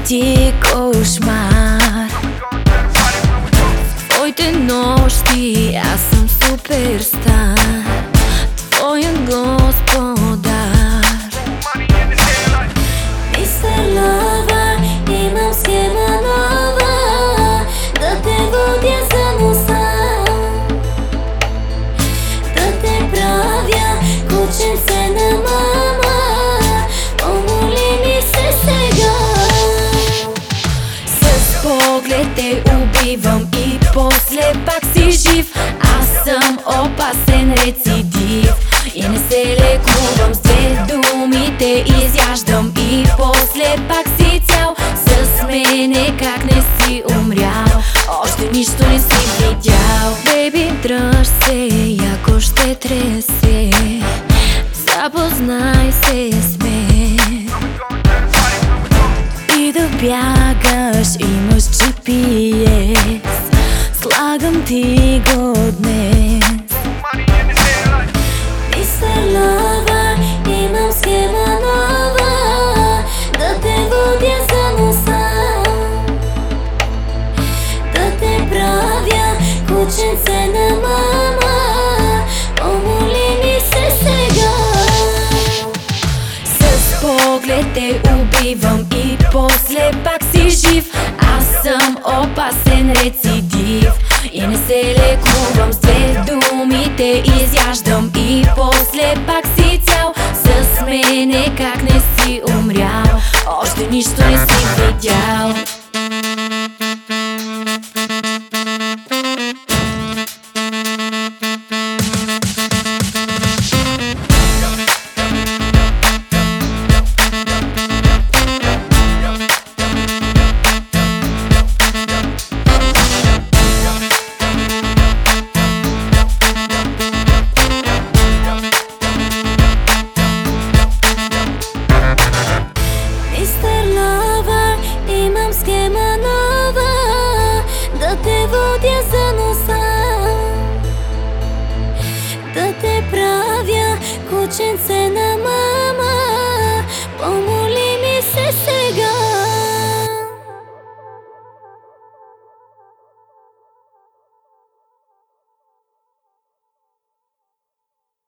ти кошмар. В твоите нощи аз съм суперстар, твоят господар. Мистер Лъвър, имам схема нова, да те водя за носа, да те правя кученце на мама. Помоли ми се сега. С поглед те убивам и после пак си жив. Аз съм опасен рецидив и не се лекувам. С две думи те изяждам и после пак си цял. С мене как не си умрял, още нищо не си видял. Бейби, дръж се, яко ще тресе, запознай се с мен. И да бягаш, имаш GPS, слагам ти го днес. Мистер Лъвър, имам схема нова, да те водя за носа, да те правя кученце на мама. Помоли ми се сега. С поглед те убивам и после пак си жив. Аз съм опасен рецидив и не се лекувам. С две думи те изяждам и после пак си цял. С мене как не си умрял, още нищо не си видял.